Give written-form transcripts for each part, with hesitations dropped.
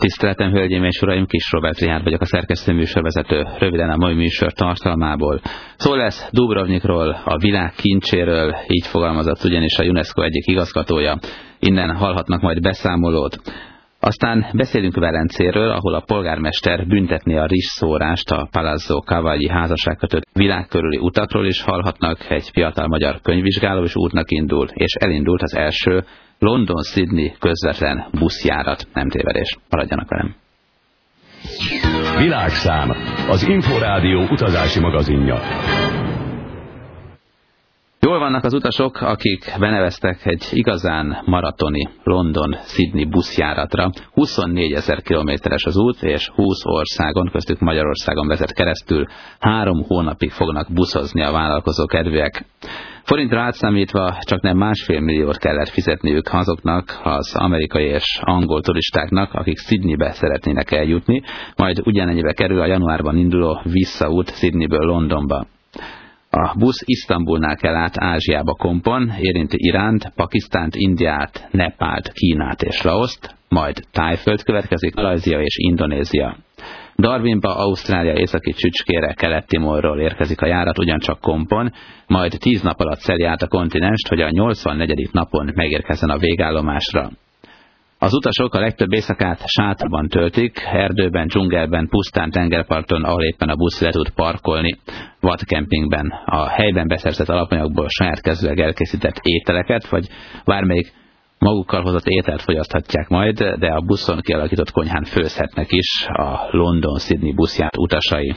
Tiszteletem, hölgyeim és uraim, Kis Robert Richárd vagyok, a szerkesztő műsorvezető. Röviden a mai műsor tartalmából. Szó lesz Dubrovnikról, a világ kincséről, így fogalmazott ugyanis a UNESCO egyik igazgatója. Innen hallhatnak majd beszámolót. Aztán beszélünk Velencéről, ahol a polgármester büntetné a rizsszórást a Palazzo Cavalli házasságkötött világkörüli utakról, is hallhatnak. Egy fiatal magyar könyvvizsgáló is útnak indul, és elindult az első London-Sydney közvetlen buszjárat. Nem tévedés, maradjanak velem. Világszám, az Inforádió utazási magazinja. Jól vannak az utasok, akik beneveztek egy igazán maratoni London-Sydney buszjáratra. 24 000 kilométeres az út, és 20 országon, köztük Magyarországon vezet keresztül. 3 hónapig fognak buszozni a vállalkozó kedvűek. Forintra átszámítva csaknem 1,5 milliót kellett fizetniük azoknak az amerikai és angol turistáknak, akik Sydneybe szeretnének eljutni, majd ugyanennyibe kerül a januárban induló visszaút Sydneyből Londonba. A busz Isztambulnál kell át Ázsiába kompon, érinti Iránt, Pakisztánt, Indiát, Nepált, Kínát és Laoszt, majd Tájföld következik, Malajzia és Indonézia. Darwinba, Ausztrália északi csücskére, Kelet-Timorról érkezik a járat ugyancsak kompon, majd 10 nap alatt szeli át a kontinenst, hogy a 84. napon megérkezzen a végállomásra. Az utasok a legtöbb éjszakát sátorban töltik, erdőben, dzsungelben, pusztán, tengerparton, ahol éppen a busz le tud parkolni, vadkempingben, a helyben beszerzett alapanyagból saját kezűleg elkészített ételeket, vagy bármelyik magukkal hozott ételt fogyaszthatják majd, de a buszon kialakított konyhán főzhetnek is a London-Sydney buszját utasai.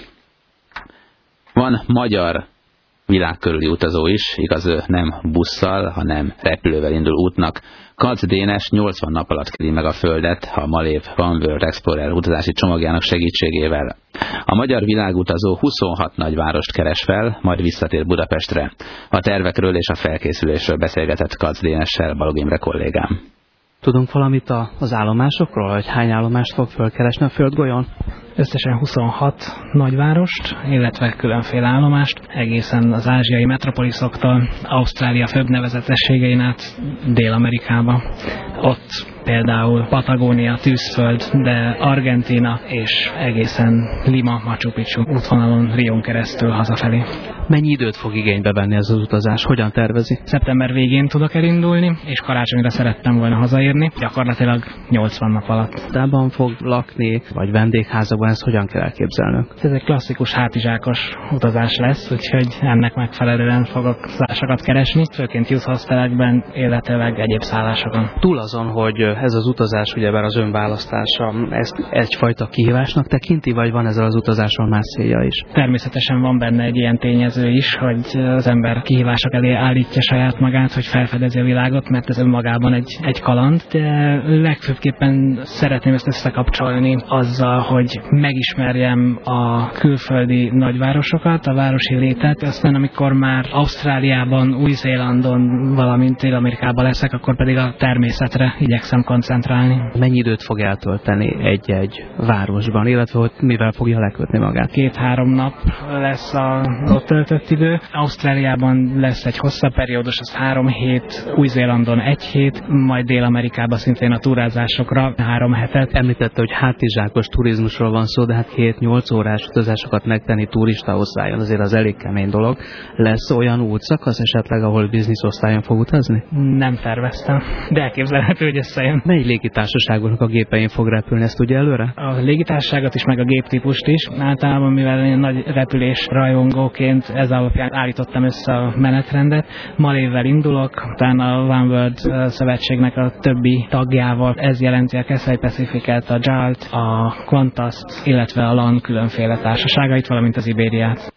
Van magyar világkörüli utazó is, igaz, ő nem busszal, hanem repülővel indul útnak. Kac Dénes 80 nap alatt keri meg a Földet a Malév One World Explorer utazási csomagjának segítségével. A magyar világutazó 26 nagyvárost keres fel, majd visszatér Budapestre. A tervekről és a felkészülésről beszélgetett Kac Dénessel Balog Imre kollégám. Tudunk valamit az állomásokról, hogy hány állomást fog fölkeresni a Földgolyón? Összesen 26 nagyvárost, illetve különféle állomást, egészen az ázsiai metropoliszoktól, Ausztrália főbb nevezetességein át Dél-Amerikába. Ott például Patagónia, tűzföld, de Argentína és egészen Lima, Machu Picchu útvonalon Rión keresztül hazafelé. Mennyi időt fog igénybe venni ez az utazás? Hogyan tervezi? Szeptember végén tudok elindulni, és karácsonyra szerettem volna hazaérni, gyakorlatilag 80 nap alatt. Tában fog lakni, vagy vendégházakban, ezt hogyan kell elképzelnünk? Ez egy klasszikus hátizsákos utazás lesz, úgyhogy ennek megfelelően fogok szállásokat keresni, főként youth hostelekben, illetőleg egyéb szállásokon. Túl azon, hogy ez az utazás ugyebár az önválasztása, ezt egyfajta kihívásnak tekinti, vagy van ezzel az utazáson más célja is? Természetesen van benne egy ilyen tényező is, hogy az ember kihívások elé állítja saját magát, hogy felfedezi a világot, mert ez önmagában egy kaland, de legfőbbképpen szeretném ezt összekapcsolni azzal, hogy megismerjem a külföldi nagyvárosokat, a városi létet, aztán amikor már Ausztráliában, Új-Zélandon, valamint Dél-Amerikában leszek, akkor pedig a természetre igyekszem koncentrálni. Mennyi időt fog eltölteni egy-egy városban, illetve hogy mivel fogja lekötni magát? 2-3 nap lesz az ott töltött idő. Ausztráliában lesz egy hosszabb periódus, az 3 hét, Új-Zélandon 1 hét, majd Dél-Amerikában szintén a túrázásokra 3 hetet. Említette, hogy hátizsákos turizmusról van szó, de hát 7-8 órás utazásokat megtenni turista osztályon, azért az elég kemény dolog. Lesz olyan útszakasz esetleg, ahol bizniszosztályon fog utazni? Nem terveztem, de elképzelhető, hogy összejön. Mely légitársaságoknak a gépein fog repülni, ezt tudja előre? A légitársaságot is, meg a géptípust is. Általában, mivel én nagy repülés rajongóként ez alapján állítottam össze a menetrendet. Malévvel indulok, utána a One World szövetségnek a többi tagjával. Ez jelenti a Cathay Pacificet, a JAL-t, a Qantas-t, illetve a LAN különféle társaságait, valamint az Ibériát.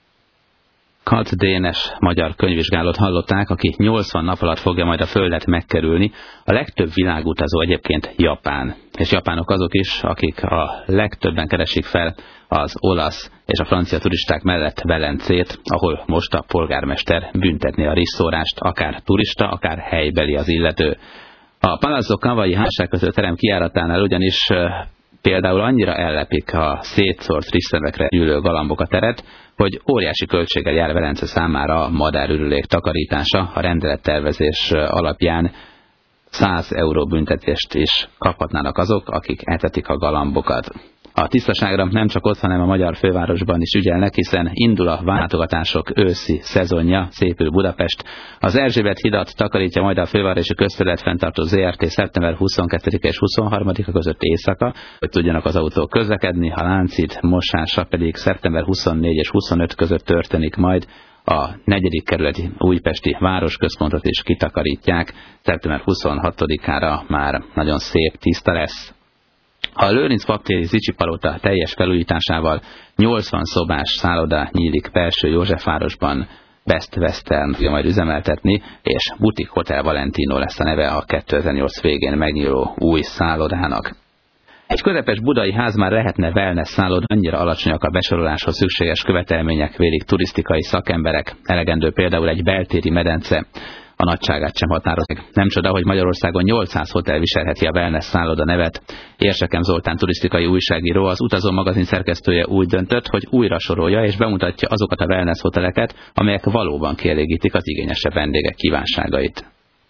Kac Dénes magyar könyvvizsgálót hallották, aki 80 nap alatt fogja majd a Földet megkerülni. A legtöbb világutazó egyébként Japán. És japánok azok is, akik a legtöbben keresik fel az olasz és a francia turisták mellett Velencét, ahol most a polgármester büntetné a rizsszórást, akár turista, akár helybeli az illető. A Palazzo Cavalli házasságkötő terem kijáratánál ugyanis például annyira ellepik a szétszórt rizszemekre gyűlő galambok a teret, hogy óriási költséggel jár Velence számára a madárürülék takarítása. A rendelettervezés alapján 100 euró büntetést is kaphatnának azok, akik etetik a galambokat. A tisztaságra nem csak ott, hanem a magyar fővárosban is ügyelnek, hiszen indul a látogatások őszi szezonja, szépül Budapest. Az Erzsébet hidat takarítja majd a fővárosi közterület fenntartó ZRT szeptember 22 és 23-a között éjszaka, hogy tudjanak az autók közlekedni, a Lánchíd mosása pedig szeptember 24 és 25 között történik majd. A 4. kerületi újpesti városközpontot is kitakarítják, szeptember 26-ára már nagyon szép, tiszta lesz. A Lőrinc Paptéri Zichy Palota teljes felújításával 80 szobás szálloda nyílik Belső Józsefvárosban, Best Western fogja majd üzemeltetni, és Butik Hotel Valentino lesz a neve a 2008 végén megnyíló új szállodának. Egy közepes budai ház már lehetne wellness szálloda, annyira alacsonyak a besoroláshoz szükséges követelmények, vélik turisztikai szakemberek, elegendő például egy beltéri medence. A nagyságát sem határozik. Nem csoda, hogy Magyarországon 800 hotel viselheti a wellness szálloda nevet. Érsekem Zoltán turisztikai újságíró, az Utazó magazin szerkesztője úgy döntött, hogy újra sorolja és bemutatja azokat a wellness hoteleket, amelyek valóban kielégítik az igényesebb vendégek kívánságait.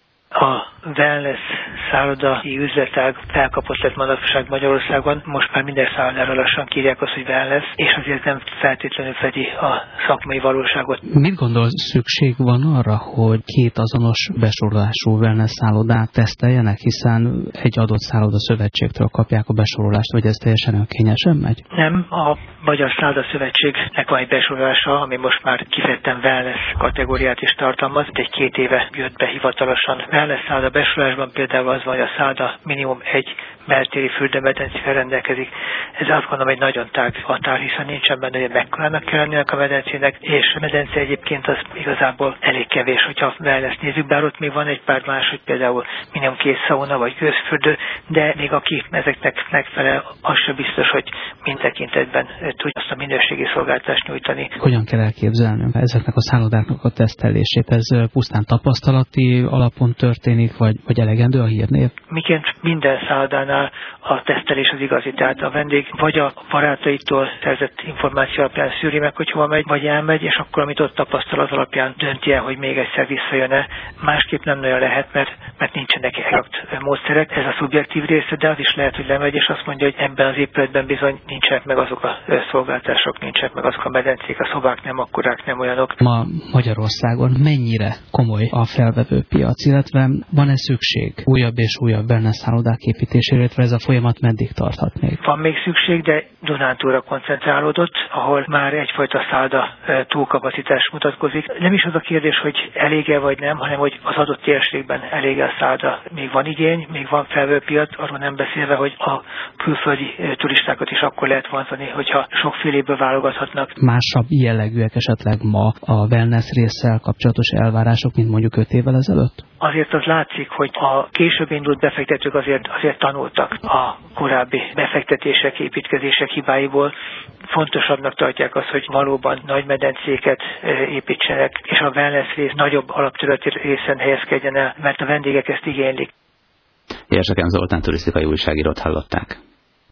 A wellness szállodai üzletág felkapott lett manapság Magyarországon. Most már minden szállodára lassan kírják azt, hogy wellness, és azért nem feltétlenül fedi a szakmai valóságot. Mit gondol, szükség van arra, hogy két azonos besorolású wellness szállodát teszteljenek, hiszen egy adott szálloda szövetségtől kapják a besorolást, vagy ez teljesen önkényesen megy? Nem, a Magyar Szálloda Szövetségnek van egy besorolása, ami most már kifejezetten wellness kategóriát is tartalmaz. Egy 2 éve jött be hivatalosan. Wellness szálloda besorolásban például az van, hogy a szálloda minimum egy beltéri fürdőmedencével rendelkezik. Ez azt gondolom egy nagyon tág határ, hiszen nincsen benne, hogy mekkorának kell lennie a medencének, és a medence egyébként az igazából elég kevés, hogyha wellness nézzük, bár ott még van egy pár más, hogy például minimum 2 szauna vagy gőzfürdő, de még aki ezeknek megfelel, az sem biztos, hogy mind tekintetben tudja azt a minőségi szolgáltást nyújtani. Hogyan kell elképzelnünk ezeknek a szállodáknak a tesztelését? Ez pusztán tapasztalati alapon történik, vagy elegendő a hírnév? Miként minden szállodánál a tesztelés az igazi, tehát a vendég vagy a barátaitól szerzett információ alapján szűri meg, hogy hova megy, vagy elmegy, és akkor, amit ott tapasztal, az alapján dönti el, hogy még egyszer visszajön-e. Másképp nem nagyon lehet, mert nincsenek exakt módszerek. Ez a szubjektív része, de az is lehet, hogy lemegy, és azt mondja, hogy ebben az épületben bizony nincsenek meg azok a szolgáltások, nincsenek meg azok a medencék, a szobák nem akkorák, nem olyanok. Ma Magyarországon mennyire komoly a felvevő piac, illetve van-e szükség újabb és újabb wellness szállodák építésére, illetve ez a folyamat meddig tarthat még? Van még szükség, de Dunántúlra koncentrálódott, ahol már egyfajta szálloda túlkapacitás mutatkozik. Nem is az a kérdés, hogy elég-e vagy nem, hanem hogy az adott térségben elég-e a szálloda. Még van igény, még van felvevőpiac, arról nem beszélve, hogy a külföldi turistákat is akkor lehet vonzani, hogyha sokféléből válogathatnak. Másabb jellegűek esetleg ma a wellness résszel kapcsolatos elvárások, mint mondjuk 5 évvel ezelőtt? Azért az látszik, hogy a később indult befektetők azért tanultak a korábbi befektetések, építkezések hibáiból. Fontosabbnak tartják azt, hogy valóban nagy medencéket építsenek, és a wellness rész nagyobb alapterületi részen helyezkedjen el, mert a vendégek ezt igénylik. Érsekem Zoltán turisztikai újságírót hallották.